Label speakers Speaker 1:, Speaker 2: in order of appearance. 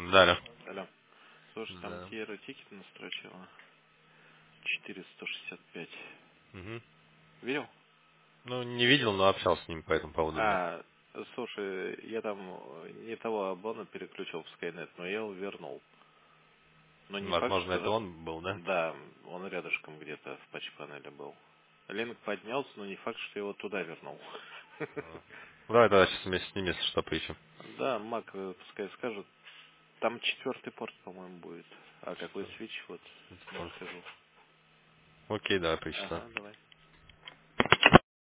Speaker 1: Да, да.
Speaker 2: Алло. Слушай, там
Speaker 1: Да.
Speaker 2: Тьера тикет настрочила. 465.
Speaker 1: Мгм.
Speaker 2: Видел?
Speaker 1: Ну, не видел, но общался с ним по этому поводу, да.
Speaker 2: А, слушай, я там не того абона переключил в Skynet, но я его вернул. Но не факт,
Speaker 1: Возможно, это
Speaker 2: что...
Speaker 1: он был, да?
Speaker 2: Да, он рядышком где-то в патч-панели был. Линк поднялся, но не факт, что я его туда вернул.
Speaker 1: А. Давай тогда сейчас вместе с ними, если что, поищем.
Speaker 2: Да, Мак, пускай скажет. Там 4-й порт, по-моему, будет. А какой свич, вот не
Speaker 1: Порт.
Speaker 2: скажу.
Speaker 1: Окей, давай поищем.
Speaker 2: Ага, давай.